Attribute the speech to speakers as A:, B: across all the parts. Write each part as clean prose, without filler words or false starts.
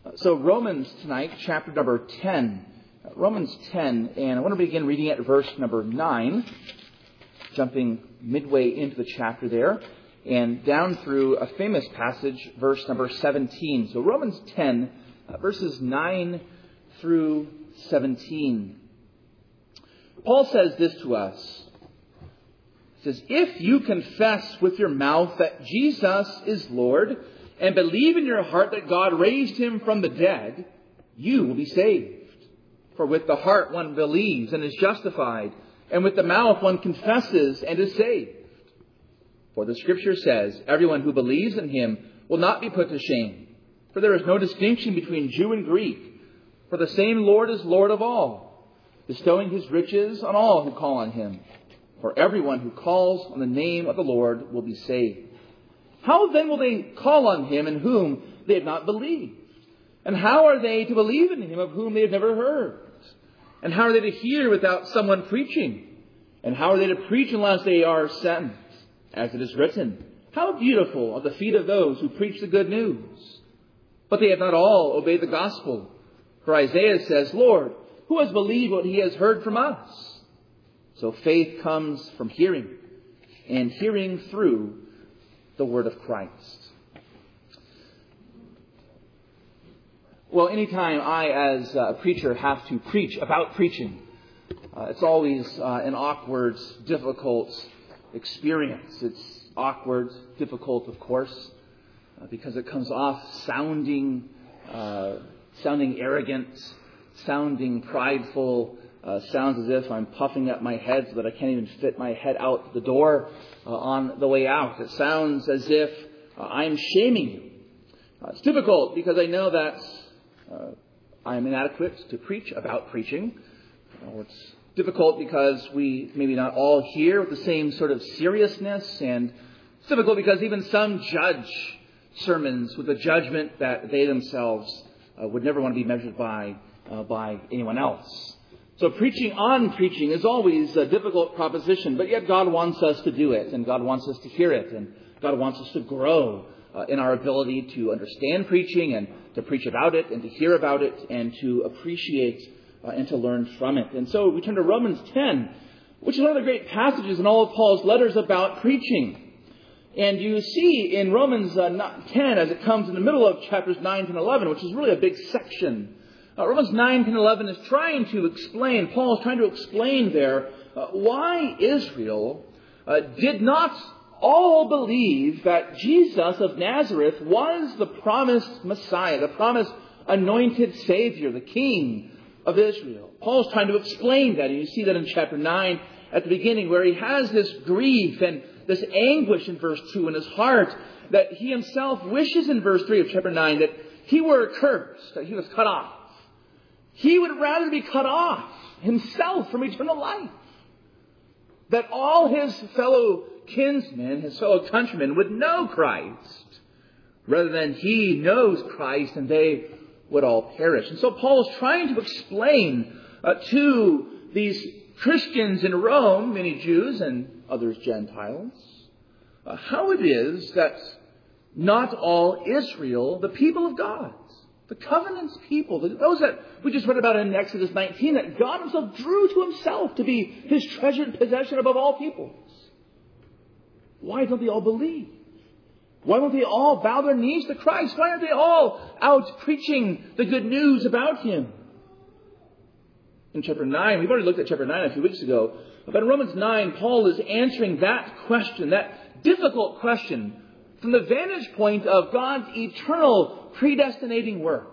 A: So Romans tonight, chapter number 10. Romans 10, and I want to begin reading at verse number 9, jumping midway into the chapter there, and down through a famous passage, verse number 17. So Romans 10, verses 9 through 17. Paul says this to us. He says, "If you confess with your mouth that Jesus is Lord, and believe in your heart that God raised him from the dead, you will be saved. For with the heart one believes and is justified, and with the mouth one confesses and is saved. For the Scripture says, everyone who believes in him will not be put to shame. For there is no distinction between Jew and Greek. For the same Lord is Lord of all, bestowing his riches on all who call on him. For everyone who calls on the name of the Lord will be saved. How then will they call on him in whom they have not believed? And how are they to believe in him of whom they have never heard? And how are they to hear without someone preaching? And how are they to preach unless they are sent? As it is written, how beautiful are the feet of those who preach the good news. But they have not all obeyed the gospel. For Isaiah says, Lord, who has believed what he has heard from us? So faith comes from hearing, and hearing through the word of Christ." Well, anytime I, as a preacher, have to preach about preaching, it's always an awkward, difficult experience. It's awkward, difficult, of course, because it comes off sounding arrogant, sounding prideful, sounds as if I'm puffing up my head so that I can't even fit my head out the door on the way out. It sounds as if I'm shaming you. It's difficult because I know that I'm inadequate to preach about preaching. It's difficult because we maybe not all hear with the same sort of seriousness, and it's difficult because even some judge sermons with a judgment that they themselves would never want to be measured by anyone else. So preaching on preaching is always a difficult proposition, but yet God wants us to do it, and God wants us to hear it, and God wants us to grow in our ability to understand preaching and to preach about it and to hear about it and to appreciate and to learn from it. And so we turn to Romans 10, which is one of the great passages in all of Paul's letters about preaching. And you see in Romans 10, as it comes in the middle of chapters 9 and 11, which is really a big section, Romans 9 and 11 is trying to explain, Paul is trying to explain there why Israel did not all believe that Jesus of Nazareth was the promised Messiah, the promised anointed Savior, the King of Israel. Paul's trying to explain that, and you see that in chapter 9 at the beginning, where he has this grief and this anguish in verse 2 in his heart, that he himself wishes in verse 3 of chapter 9 that he were accursed, that he was cut off. He would rather be cut off himself from eternal life. That all his fellow kinsmen, his fellow countrymen, would know Christ, rather than he knows Christ and they would all perish. And so Paul is trying to explain to these Christians in Rome, many Jews and others Gentiles, how it is that not all Israel, the people of God, the covenant's people, those that we just read about in Exodus 19, that God himself drew to himself to be his treasured possession above all peoples. Why don't they all believe? Why won't they all bow their knees to Christ? Why aren't they all out preaching the good news about him? In chapter 9, we've already looked at chapter 9 a few weeks ago, but in Romans 9, Paul is answering that question, that difficult question, from the vantage point of God's eternal predestinating work.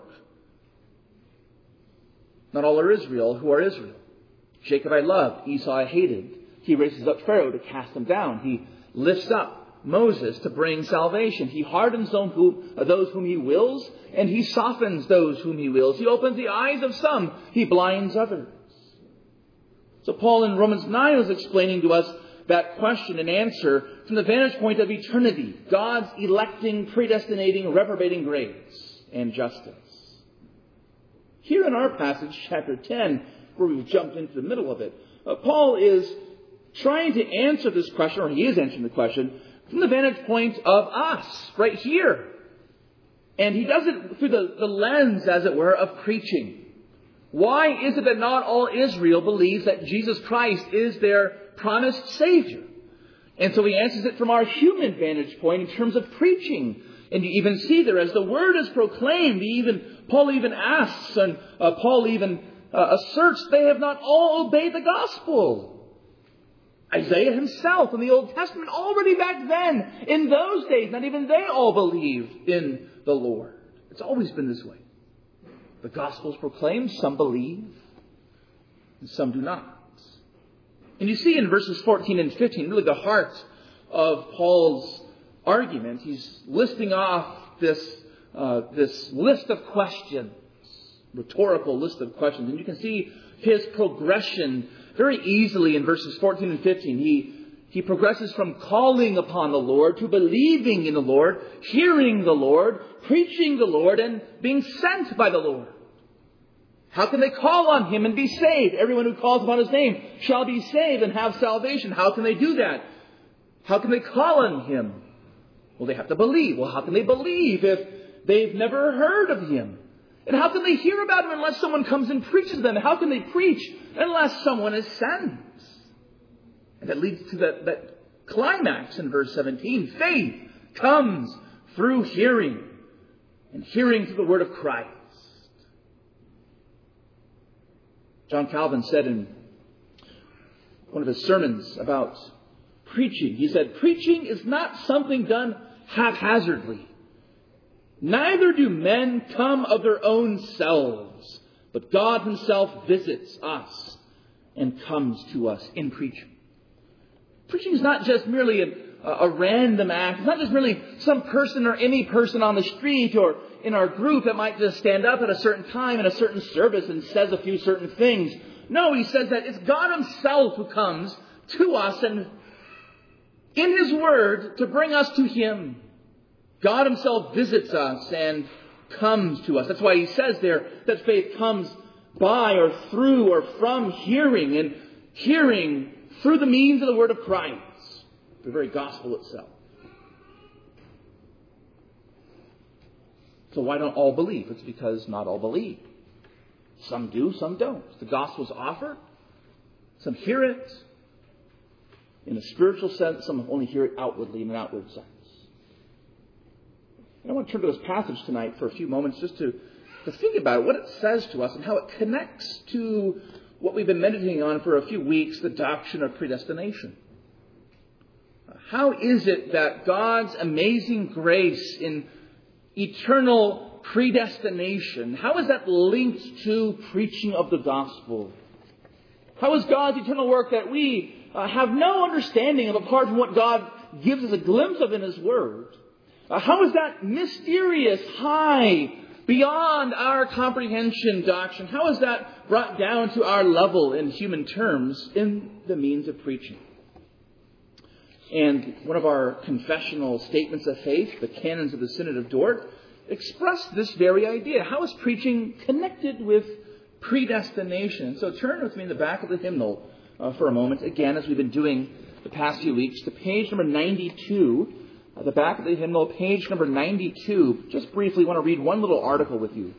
A: Not all are Israel who are Israel. Jacob I loved, Esau I hated. He raises up Pharaoh to cast him down. He lifts up Moses to bring salvation. He hardens those whom he wills, and he softens those whom he wills. He opens the eyes of some. He blinds others. So Paul in Romans 9 is explaining to us that question and answer from the vantage point of eternity. God's electing, predestinating, reprobating grace and justice. Here in our passage, chapter 10, where we've jumped into the middle of it, Paul is trying to answer this question, or he is answering the question, from the vantage point of us, right here. And he does it through the lens, as it were, of preaching. Why is it that not all Israel believes that Jesus Christ is their promised Savior? And so he answers it from our human vantage point in terms of preaching. And you even see there, as the word is proclaimed, Paul even asks, and Paul even asserts, they have not all obeyed the gospel. Isaiah himself in the Old Testament, already back then, in those days, not even they all believed in the Lord. It's always been this way. The gospel is proclaimed, some believe, and some do not. And you see in verses 14 and 15, really the heart of Paul's argument. He's listing off this list of questions, rhetorical list of questions. And you can see his progression very easily in verses 14 and 15. He progresses from calling upon the Lord to believing in the Lord, hearing the Lord, preaching the Lord, and being sent by the Lord. How can they call on Him and be saved? Everyone who calls upon His name shall be saved and have salvation. How can they do that? How can they call on Him? Well, they have to believe. Well, how can they believe if they've never heard of Him? And how can they hear about Him unless someone comes and preaches to them? How can they preach unless someone is sent? And that leads to that climax in verse 17. Faith comes through hearing, and hearing through the word of Christ. John Calvin said in one of his sermons about preaching, he said, preaching is not something done haphazardly. Neither do men come of their own selves, but God Himself visits us and comes to us in preaching. Preaching is not just merely a random act. It's not just merely some person or any person on the street or in our group that might just stand up at a certain time in a certain service and says a few certain things. No, he says that it's God Himself who comes to us and in His Word to bring us to Him. God Himself visits us and comes to us. That's why he says there that faith comes by or through or from hearing, and hearing through the means of the word of Christ, the very gospel itself. So why don't all believe? It's because not all believe. Some do, some don't. The gospel's offered. Some hear it in a spiritual sense. Some only hear it outwardly in an outward sense. And I want to turn to this passage tonight for a few moments just to think about it, what it says to us and how it connects to what we've been meditating on for a few weeks, the doctrine of predestination. How is it that God's amazing grace in eternal predestination, how is that linked to preaching of the gospel? How is God's eternal work that we have no understanding of apart from what God gives us a glimpse of in His Word? How is that mysterious, high, beyond our comprehension doctrine? How is that brought down to our level in human terms in the means of preaching? And one of our confessional statements of faith, the Canons of the Synod of Dort, expressed this very idea. How is preaching connected with predestination? So turn with me in the back of the hymnal for a moment, again, as we've been doing the past few weeks, to page number 92. At the back of the hymnal, page number 92. Just briefly, I want to read one little article with you.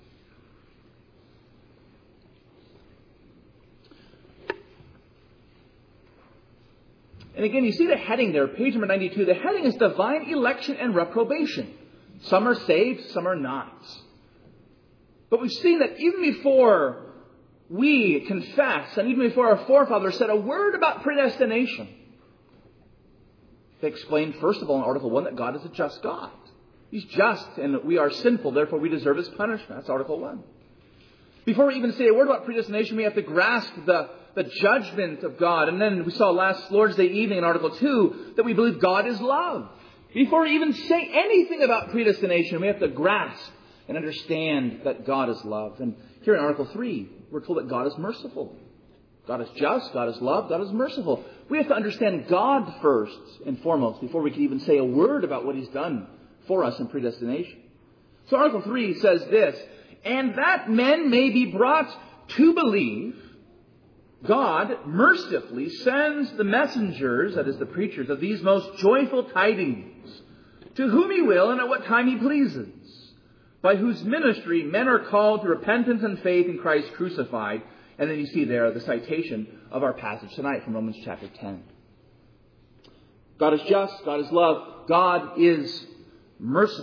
A: And again, you see the heading there, page number 92. The heading is Divine Election and Reprobation. Some are saved, some are not. But we've seen that even before we confess, and even before our forefathers said a word about predestination, they explained, first of all, in Article 1, that God is a just God. He's just, and we are sinful, therefore we deserve His punishment. That's Article 1. Before we even say a word about predestination, we have to grasp the judgment of God. And then we saw last Lord's Day evening in Article 2 that we believe God is love. Before we even say anything about predestination, we have to grasp and understand that God is love. And here in Article 3, we're told that God is merciful. God is just, God is love, God is merciful. We have to understand God first and foremost before we can even say a word about what He's done for us in predestination. So Article 3 says this, and that men may be brought to believe, God mercifully sends the messengers, that is the preachers, of these most joyful tidings, to whom He will and at what time He pleases. by whose ministry men are called to repentance and faith in Christ crucified. And then you see there the citation of our passage tonight from Romans chapter 10. God is just. God is love. God is merciful.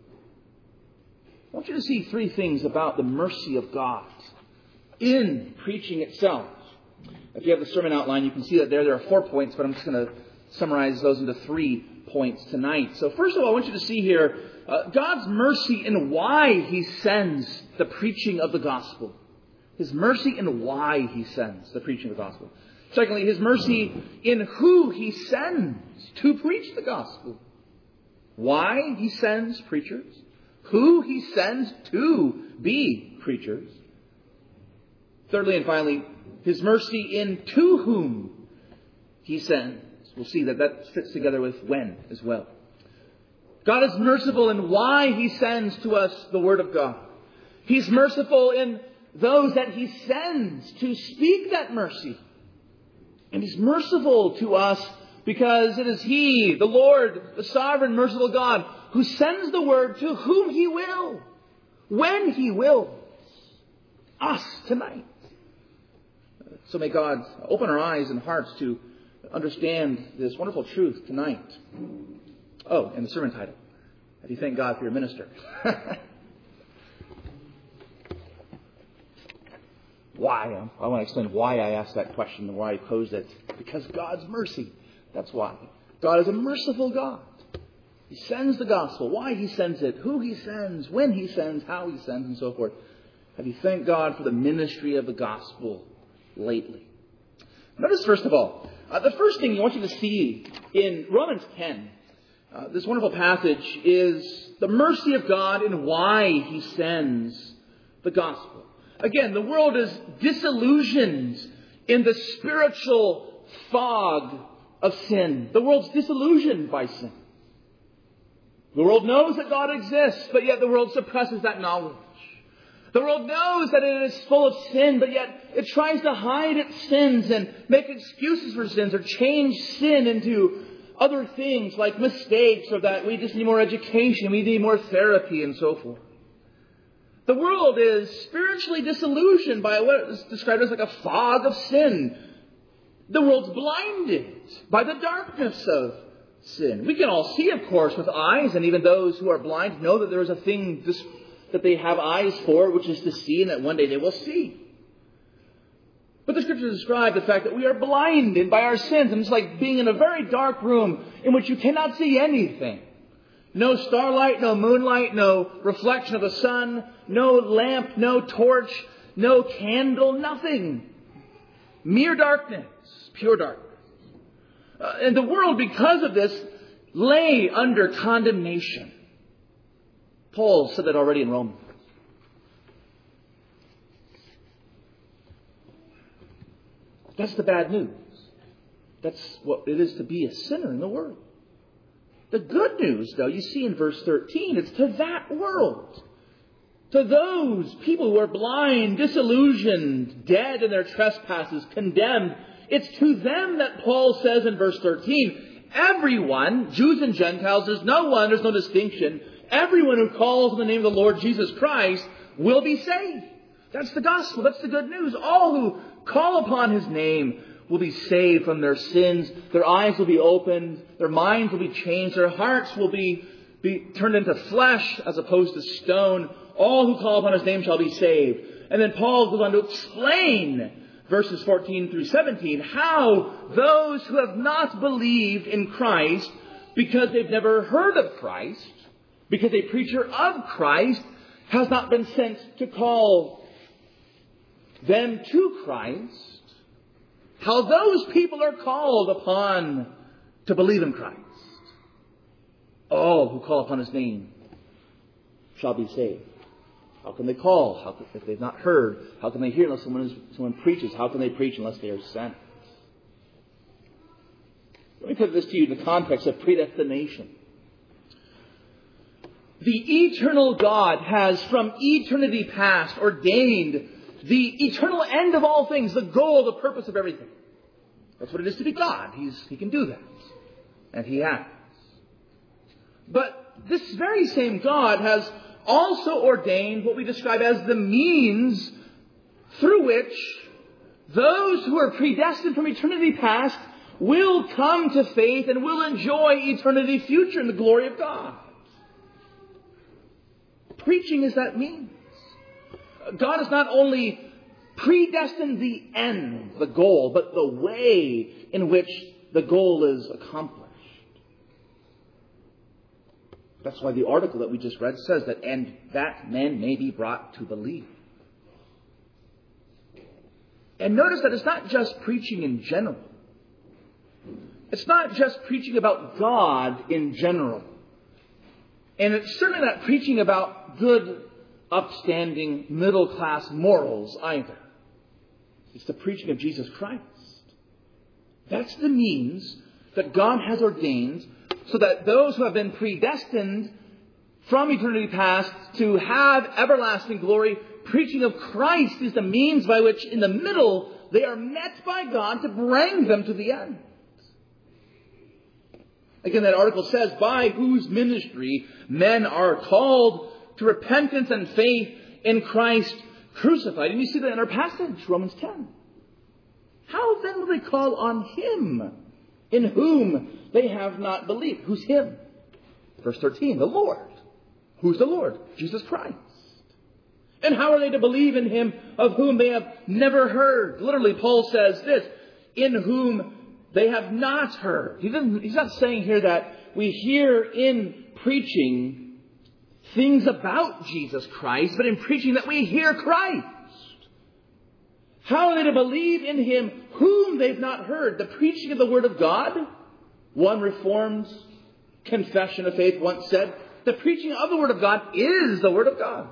A: I want you to see three things about the mercy of God in preaching itself. If you have the sermon outline, you can see that there are 4 points, but I'm just going to summarize those into 3 points tonight. So first of all, I want you to see here God's mercy in why He sends the preaching of the gospel. His mercy in why He sends the preaching of the gospel. Secondly, His mercy in who He sends to preach the gospel. Why He sends preachers. Who He sends to be preachers. Thirdly and finally, His mercy in to whom He sends. We'll see that fits together with when as well. God is merciful in why He sends to us the Word of God. He's merciful in those that He sends to speak that mercy. And He's merciful to us because it is He, the Lord, the sovereign, merciful God, who sends the Word to whom He will, when He wills. Us tonight. So may God open our eyes and hearts to understand this wonderful truth tonight. Oh, and the sermon title. Have you thanked God for your minister? Why? I want to explain why I asked that question and why I posed it. Because God's mercy. That's why. God is a merciful God. He sends the gospel. Why He sends it. Who He sends. When He sends. How He sends. And so forth. Have you thanked God for the ministry of the gospel lately? Notice first of all, the first thing I want you to see in Romans 10, this wonderful passage, is the mercy of God in why He sends the gospel. Again, the world is disillusioned in the spiritual fog of sin. The world's disillusioned by sin. The world knows that God exists, but yet the world suppresses that knowledge. The world knows that it is full of sin, but yet it tries to hide its sins and make excuses for sins or change sin into other things like mistakes or that we just need more education, we need more therapy and so forth. The world is spiritually disillusioned by what is described as like a fog of sin. The world's blinded by the darkness of sin. We can all see, of course, with eyes, and even those who are blind know that there is a thing that they have eyes for, which is to see, and that one day they will see. But the Scriptures describe the fact that we are blinded by our sins, and it's like being in a very dark room in which you cannot see anything. No starlight, no moonlight, no reflection of the sun, no lamp, no torch, no candle, nothing. Mere darkness, pure darkness. And the world, because of this, lay under condemnation. Paul said that already in Romans. That's the bad news. That's what it is to be a sinner in the world. The good news, though, you see in verse 13, it's to that world. To those people who are blind, disillusioned, dead in their trespasses, condemned. It's to them that Paul says in verse 13, everyone, Jews and Gentiles, there's no distinction. Everyone who calls on the name of the Lord Jesus Christ will be saved. That's the gospel. That's the good news. All who call upon His name will be saved from their sins. Their eyes will be opened. Their minds will be changed. Their hearts will be turned into flesh as opposed to stone. All who call upon His name shall be saved. And then Paul goes on to explain verses 14 through 17 how those who have not believed in Christ because they've never heard of Christ, because a preacher of Christ has not been sent to call them to Christ, how those people are called upon to believe in Christ. All who call upon His name shall be saved. How can they call? If they've not heard, how can they hear unless someone preaches? How can they preach unless they are sent? Let me put this to you in the context of predestination. The eternal God has from eternity past ordained the eternal end of all things, the goal, the purpose of everything. That's what it is to be God. He can do that. And He has. But this very same God has also ordained what we describe as the means through which those who are predestined from eternity past will come to faith and will enjoy eternity future in the glory of God. Preaching is that means. God has not only predestined the end, the goal, but the way in which the goal is accomplished. That's why the article that we just read says that, and that men may be brought to believe. And notice that it's not just preaching in general. It's not just preaching about God in general. And it's certainly not preaching about good, upstanding, middle-class morals either. It's the preaching of Jesus Christ. That's the means that God has ordained so that those who have been predestined from eternity past to have everlasting glory, preaching of Christ is the means by which in the middle they are met by God to bring them to the end. Again, that article says, by whose ministry men are called to repentance and faith in Christ crucified. And you see that in our passage, Romans 10. How then will they call on Him in whom they have not believed? Who's Him? Verse 13, the Lord. Who's the Lord? Jesus Christ. And how are they to believe in Him of whom they have never heard? Literally, Paul says this, in whom they have not heard. He's not saying here that we hear in preaching things about Jesus Christ, but in preaching that we hear Christ. How are they to believe in Him whom they've not heard? The preaching of the Word of God, one Reformed confession of faith once said, the preaching of the Word of God is the Word of God.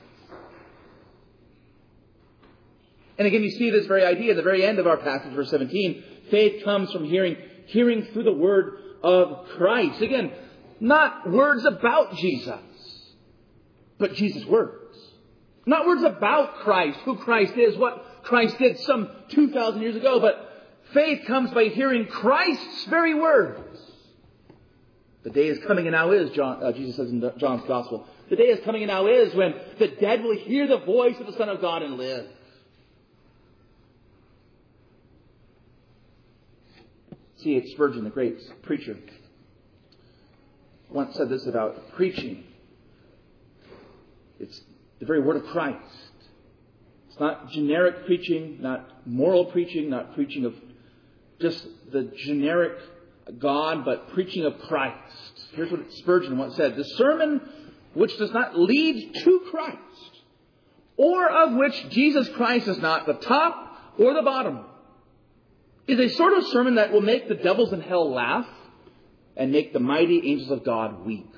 A: And again, you see this very idea at the very end of our passage, verse 17. Faith comes from hearing through the Word of Christ. Again, not words about Jesus, but Jesus' words. Not words about Christ, who Christ is, what Christ did some 2,000 years ago, but faith comes by hearing Christ's very words. The day is coming and now is, Jesus says in John's Gospel, the day is coming and now is when the dead will hear the voice of the Son of God and live. C.H. Spurgeon, the great preacher, once said this about preaching. It's the very word of Christ. It's not generic preaching, not moral preaching, not preaching of just the generic God, but preaching of Christ. Here's what Spurgeon once said. The sermon which does not lead to Christ, or of which Jesus Christ is not the top or the bottom, is a sort of sermon that will make the devils in hell laugh and make the mighty angels of God weep.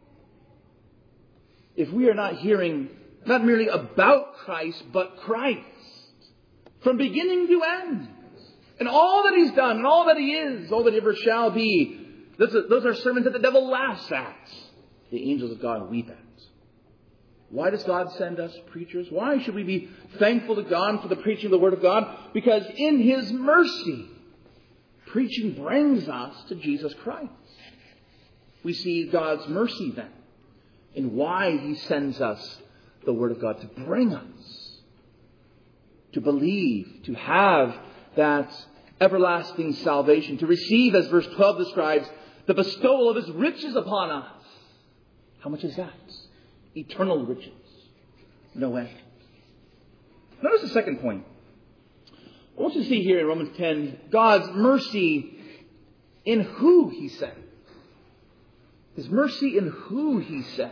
A: If we are not hearing not merely about Christ, but Christ, from beginning to end, and all that He's done, and all that He is, all that He ever shall be, those are sermons that the devil laughs at, the angels of God weep at. Why does God send us preachers? Why should we be thankful to God for the preaching of the Word of God? Because in His mercy, preaching brings us to Jesus Christ. We see God's mercy then in why He sends us the Word of God, to bring us, to believe, to have that everlasting salvation, to receive, as verse 12 describes, the bestowal of His riches upon us. How much is that? Eternal riches. No end. Notice the second point. I want you to see here in Romans 10, God's mercy in who He sends. His mercy in who He sends.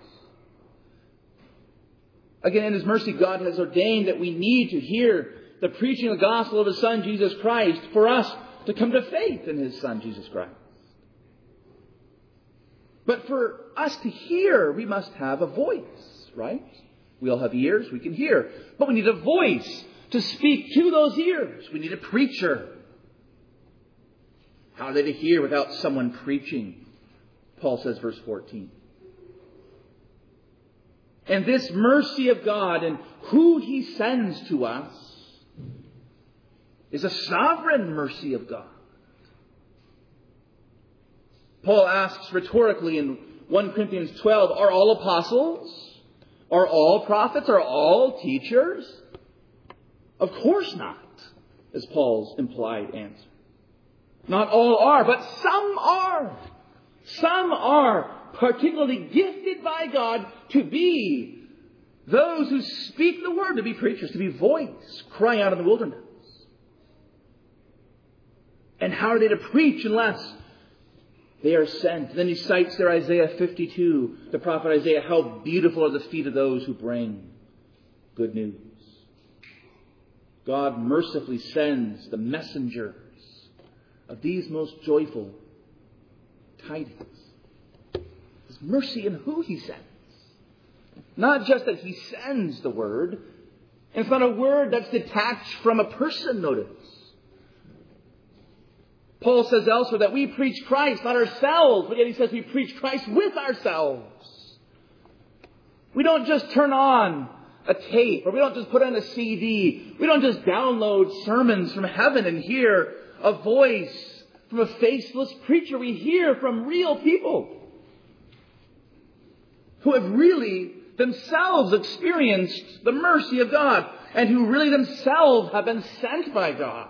A: Again, in His mercy, God has ordained that we need to hear the preaching of the gospel of His Son, Jesus Christ, for us to come to faith in His Son, Jesus Christ. But for us to hear, we must have a voice, right? We all have ears, we can hear. But we need a voice to speak to those ears. We need a preacher. How are they to hear without someone preaching? Paul says, verse 14. And this mercy of God and who He sends to us is a sovereign mercy of God. Paul asks rhetorically in 1 Corinthians 12, are all apostles? Are all prophets? Are all teachers? Of course not, is Paul's implied answer. Not all are, but some are. Some are particularly gifted by God to be those who speak the word, to be preachers, to be voice crying out in the wilderness. And how are they to preach unless they are sent? Then he cites there Isaiah 52, the prophet Isaiah, how beautiful are the feet of those who bring good news. God mercifully sends the messengers of these most joyful tidings. His mercy in who he sends. Not just that he sends the word. And it's not a word that's detached from a person, notice. Paul says elsewhere that we preach Christ, not ourselves, but yet he says we preach Christ with ourselves. We don't just turn on a tape, or we don't just put on a CD. We don't just download sermons from heaven and hear a voice from a faceless preacher. We hear from real people who have really themselves experienced the mercy of God and who really themselves have been sent by God.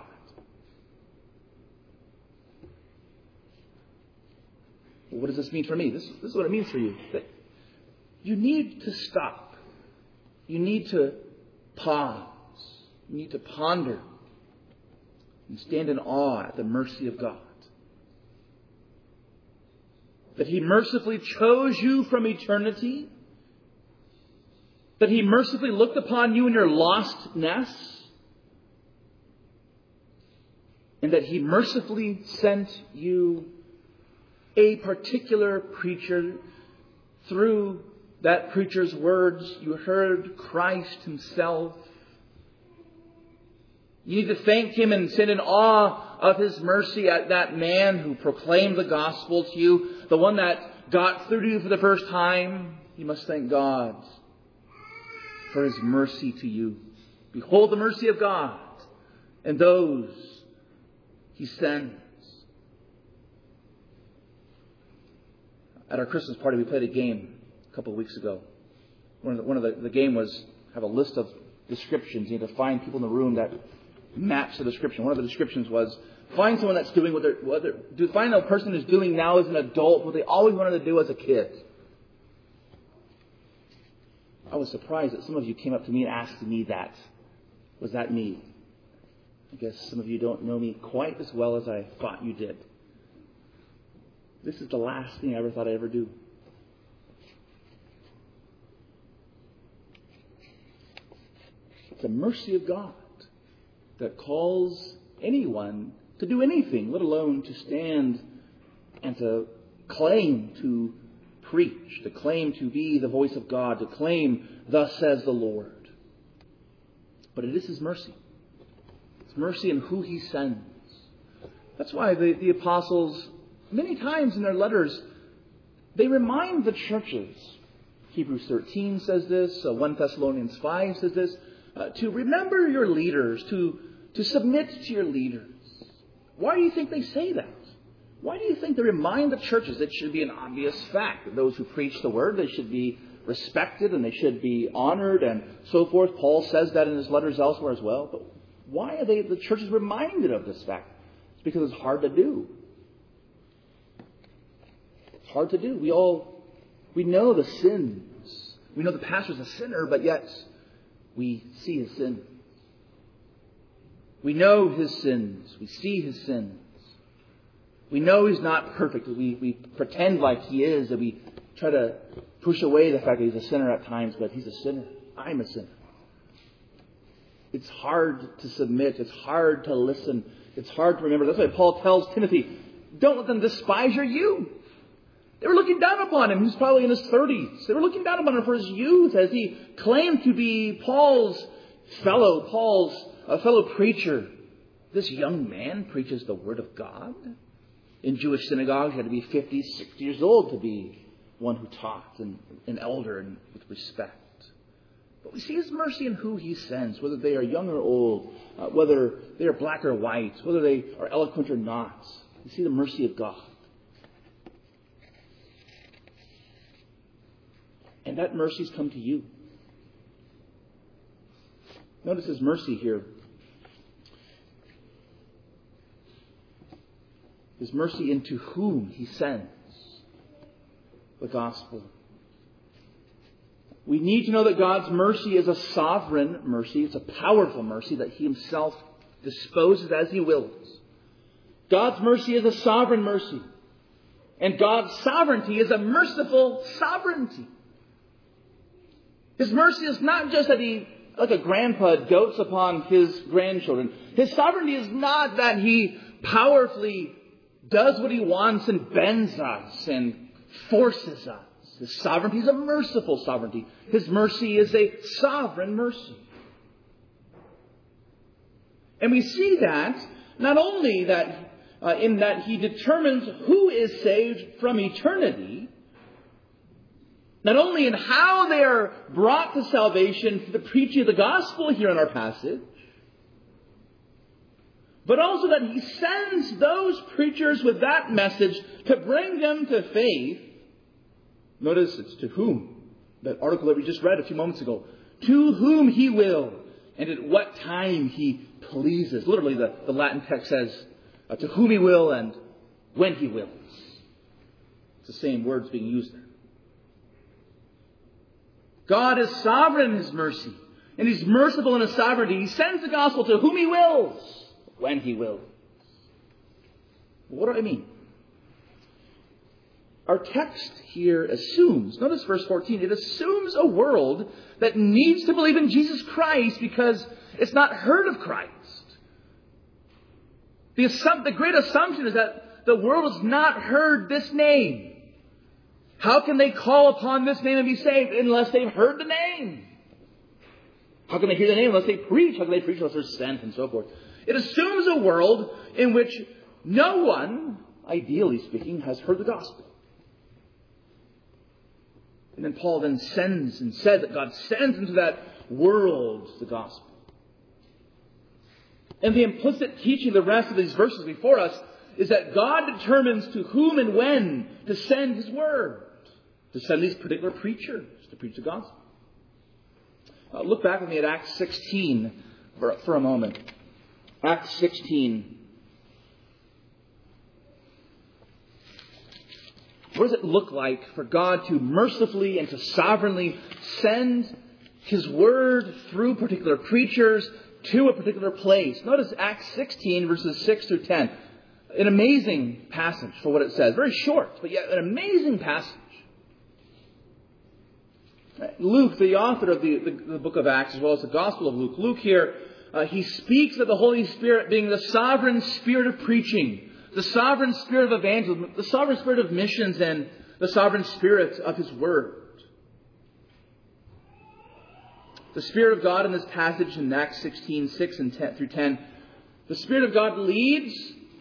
A: What does this mean for me? This is what it means for you. That you need to stop. You need to pause. You need to ponder and stand in awe at the mercy of God. That He mercifully chose you from eternity. That He mercifully looked upon you in your lostness. And that He mercifully sent you a particular preacher. Through that preacher's words, you heard Christ Himself. You need to thank Him and stand in awe of His mercy at that man who proclaimed the gospel to you, the one that got through to you for the first time. You must thank God for His mercy to you. Behold the mercy of God and those He sends. At our Christmas party, we played a game a couple of weeks ago. One of the game was have a list of descriptions. You need to find people in the room that match the description. One of the descriptions was find someone that's doing find a person who's doing now as an adult what they always wanted to do as a kid. I was surprised that some of you came up to me and asked me that. Was that me? I guess some of you don't know me quite as well as I thought you did. This is the last thing I ever thought I'd ever do. It's the mercy of God that calls anyone to do anything, let alone to stand and to claim to preach, to claim to be the voice of God, to claim, thus says the Lord. But it is His mercy. It's mercy in who He sends. That's why the apostles, many times in their letters, they remind the churches. Hebrews 13 says this. 1 Thessalonians 5 says this. To remember your leaders, to submit to your leaders. Why do you think they say that? Why do you think they remind the churches? It should be an obvious fact that those who preach the word, they should be respected and they should be honored and so forth. Paul says that in his letters elsewhere as well. But why are the churches reminded of this fact? It's because it's hard to do. It's hard to do. We know the sins. We know the pastor's a sinner, but yet we see his sin. We know his sins. We see his sins. We know he's not perfect. We pretend like he is, and we try to push away the fact that he's a sinner at times, but he's a sinner. I'm a sinner. It's hard to submit. It's hard to listen. It's hard to remember. That's why Paul tells Timothy, don't let them despise your youth. They were looking down upon him. He's probably in his 30s. They were looking down upon him for his youth as he claimed to be Paul's fellow preacher. This young man preaches the word of God. In Jewish synagogues, you had to be 50, 60 years old to be one who taught, and an elder and with respect. But we see his mercy in who he sends, whether they are young or old, whether they are black or white, whether they are eloquent or not. We see the mercy of God. And that mercy's come to you. Notice His mercy here. His mercy into whom He sends the gospel. We need to know that God's mercy is a sovereign mercy. It's a powerful mercy that He Himself disposes as He wills. God's mercy is a sovereign mercy. And God's sovereignty is a merciful sovereignty. His mercy is not just that He, like a grandpa, dotes upon his grandchildren. His sovereignty is not that He powerfully does what He wants and bends us and forces us. His sovereignty is a merciful sovereignty. His mercy is a sovereign mercy. And we see that not only that in that He determines who is saved from eternity, not only in how they are brought to salvation through the preaching of the gospel here in our passage, but also that He sends those preachers with that message to bring them to faith. Notice it's to whom. That article that we just read a few moments ago. To whom He will, and at what time He pleases. Literally, the Latin text says, to whom He will and when He wills. It's the same words being used there. God is sovereign in His mercy. And He's merciful in His sovereignty. He sends the gospel to whom He wills, when He wills. What do I mean? Our text here assumes, notice verse 14, it assumes a world that needs to believe in Jesus Christ because it's not heard of Christ. The great assumption is that the world has not heard this name. How can they call upon this name and be saved unless they've heard the name? How can they hear the name unless they preach? How can they preach unless they're sent and so forth? It assumes a world in which no one, ideally speaking, has heard the gospel. And then Paul then sends and said that God sends into that world the gospel. And the implicit teaching of the rest of these verses before us is that God determines to whom and when to send His word. To send these particular preachers to preach the gospel. Look back with me at Acts 16 for a moment. Acts 16. What does it look like for God to mercifully and to sovereignly send His word through particular preachers to a particular place? Notice Acts 16 verses 6 through 10. An amazing passage for what it says. Very short, but yet an amazing passage. Luke, the author of the book of Acts, as well as the Gospel of Luke. Luke here, he speaks of the Holy Spirit being the sovereign spirit of preaching, the sovereign spirit of evangelism, the sovereign spirit of missions, and the sovereign spirit of His word. The Spirit of God in this passage in Acts 16, 6 and 10 through 10, the Spirit of God leads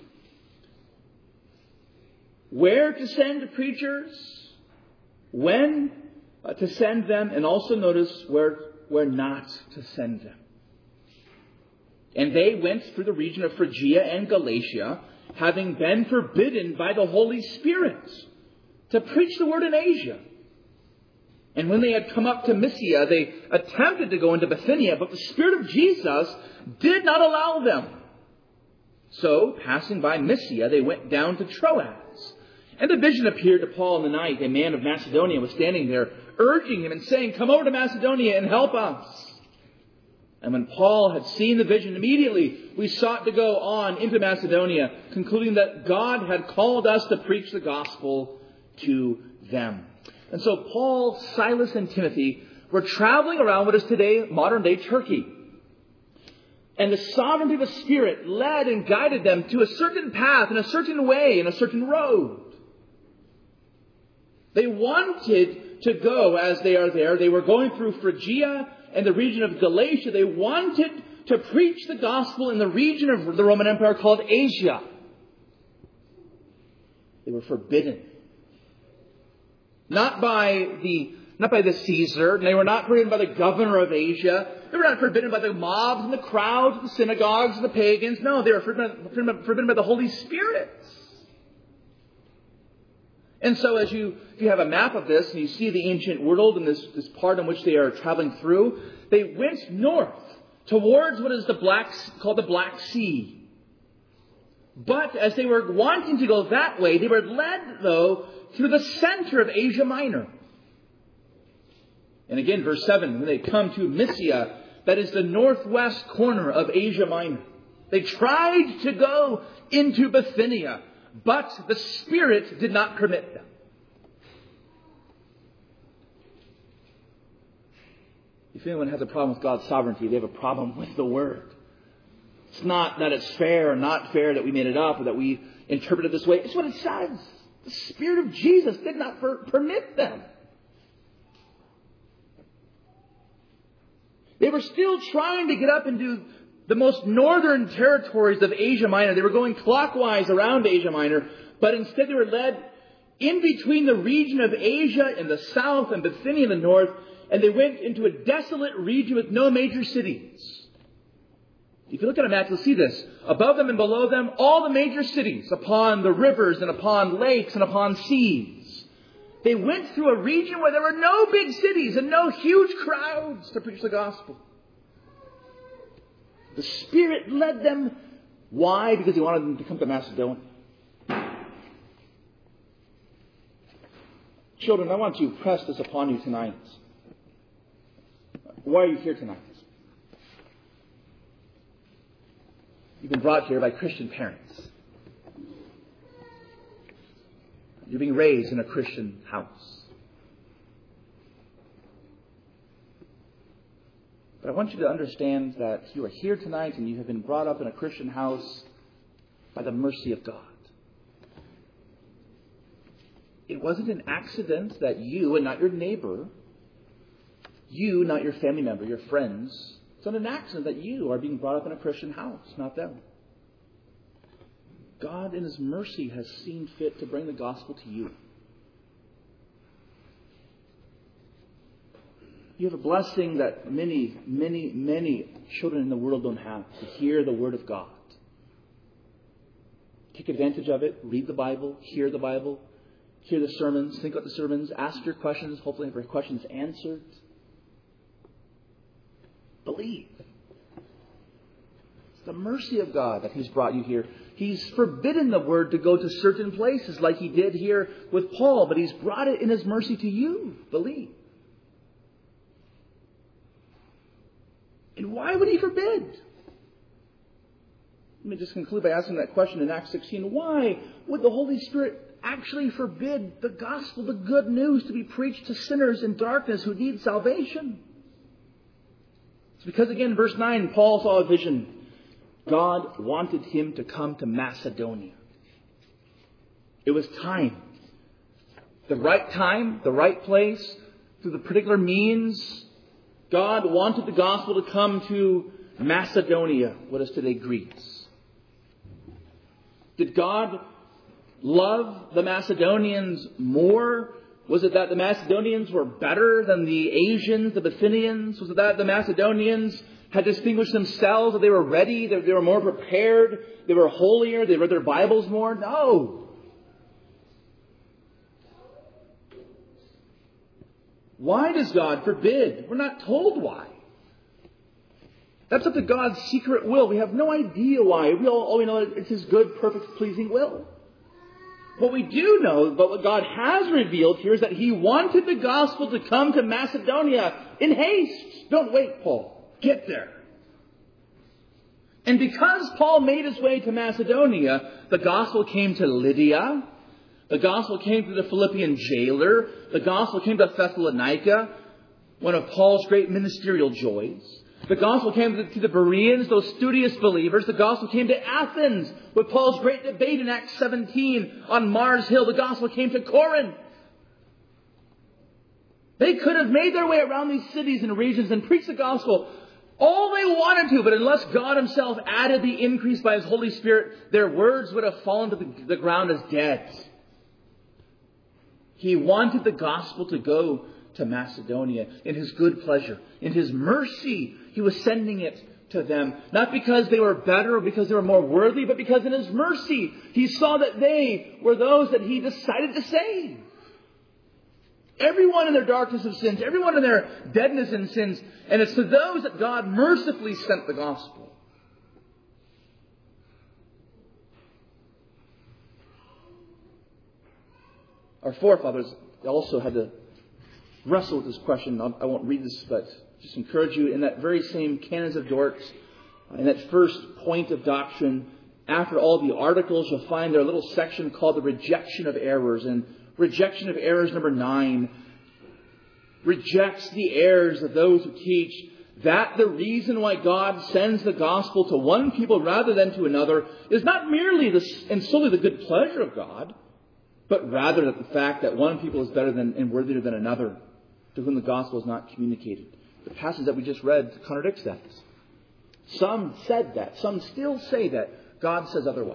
A: where to send preachers, when to send them, and also notice where not to send them. And they went through the region of Phrygia and Galatia, having been forbidden by the Holy Spirit to preach the word in Asia. And when they had come up to Mysia, they attempted to go into Bithynia, but the Spirit of Jesus did not allow them. So, passing by Mysia, they went down to Troas. And a vision appeared to Paul in the night. A man of Macedonia was standing there, urging him and saying, "Come over to Macedonia and help us." And when Paul had seen the vision, immediately we sought to go on into Macedonia, concluding that God had called us to preach the gospel to them. And so Paul, Silas, and Timothy were traveling around what is today modern-day Turkey. And the sovereignty of the Spirit led and guided them to a certain path, in a certain way, in a certain road. They wanted to go as they are there. They were going through Phrygia and the region of Galatia. They wanted to preach the gospel in the region of the Roman Empire called Asia. They were forbidden. Not by the Caesar. They were not forbidden by the governor of Asia. They were not forbidden by the mobs and the crowds, the synagogues, and the pagans. No, they were forbidden by the Holy Spirit. And so if you have a map of this and you see the ancient world and this part in which they are traveling through, they went north towards what is called the Black Sea. But as they were wanting to go that way, they were led, though, through the center of Asia Minor. And again, verse 7, when they come to Mysia, that is the northwest corner of Asia Minor. They tried to go into Bithynia, but the Spirit did not permit them. If anyone has a problem with God's sovereignty, they have a problem with the Word. It's not that it's fair or not fair that we made it up or that we interpret it this way. It's what it says. The Spirit of Jesus did not permit them. They were still trying to get up into the most northern territories of Asia Minor. They were going clockwise around Asia Minor, but instead they were led in between the region of Asia in the south and Bithynia in the north, and they went into a desolate region with no major cities. If you look at a map, you'll see this. Above them and below them, all the major cities upon the rivers and upon lakes and upon seas. They went through a region where there were no big cities and no huge crowds to preach the gospel. The Spirit led them. Why? Because He wanted them to come to Macedonia. Children, I want to press this upon you tonight. Why are you here tonight? You've been brought here by Christian parents. You're being raised in a Christian house. But I want you to understand that you are here tonight and you have been brought up in a Christian house by the mercy of God. It wasn't an accident that you and not your neighbor, you, not your family member, your friends, it's not an accident that you are being brought up in a Christian house, not them. God in His mercy has seen fit to bring the gospel to you. You have a blessing that many, many, many children in the world don't have, to hear the Word of God. Take advantage of it. Read the Bible. Hear the sermons. Think about the sermons. Ask your questions. Hopefully have your questions answered. Believe. It's the mercy of God that He's brought you here. He's forbidden the Word to go to certain places like He did here with Paul, but He's brought it in His mercy to you. Believe. And why would He forbid? Let me just conclude by asking that question in Acts 16. Why would the Holy Spirit actually forbid the gospel, the good news, to be preached to sinners in darkness who need salvation? It's because, again, verse 9, Paul saw a vision. God wanted him to come to Macedonia. It was time. The right place, through the particular means. God wanted the gospel to come to Macedonia, what is today Greece. Did God love the Macedonians more? Was it that the Macedonians were better than the Asians, the Bithynians? Was it that the Macedonians had distinguished themselves, that they were ready, that they were more prepared, they were holier, they read their Bibles more? No. Why does God forbid? We're not told why. That's up to God's secret will. We have no idea why. All we know is it's His good, perfect, pleasing will. What we do know, but what God has revealed here, is that He wanted the gospel to come to Macedonia in haste. Don't wait, Paul. Get there. And because Paul made his way to Macedonia, the gospel came to Lydia. The gospel came to the Philippian jailer. The gospel came to Thessalonica, one of Paul's great ministerial joys. The gospel came to the Bereans, those studious believers. The gospel came to Athens, with Paul's great debate in Acts 17 on Mars Hill. The gospel came to Corinth. They could have made their way around these cities and regions and preached the gospel all they wanted to, but unless God Himself added the increase by His Holy Spirit, their words would have fallen to the ground as dead. He wanted the gospel to go to Macedonia in His good pleasure. In His mercy, He was sending it to them. Not because they were better or because they were more worthy, but because in His mercy, He saw that they were those that He decided to save. Everyone in their darkness of sins, everyone in their deadness in sins. And it's to those that God mercifully sent the gospel. Our forefathers also had to wrestle with this question. I won't read this, but just encourage you in that very same Canons of Dort, in that first point of doctrine, after all the articles, you'll find their little section called the rejection of errors. And rejection of errors number 9 rejects the errors of those who teach that the reason why God sends the gospel to one people rather than to another is not merely and solely the good pleasure of God, but rather that the fact that one people is better than and worthier than another, to whom the gospel is not communicated. The passage that we just read contradicts that. Some said that. Some still say that. God says otherwise.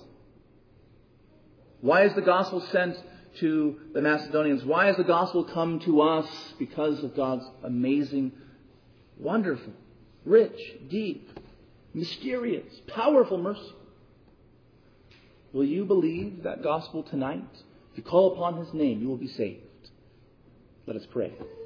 A: Why is the gospel sent to the Macedonians? Why has the gospel come to us? Because of God's amazing, wonderful, rich, deep, mysterious, powerful mercy. Will you believe that gospel tonight? If you call upon His name, you will be saved. Let us pray.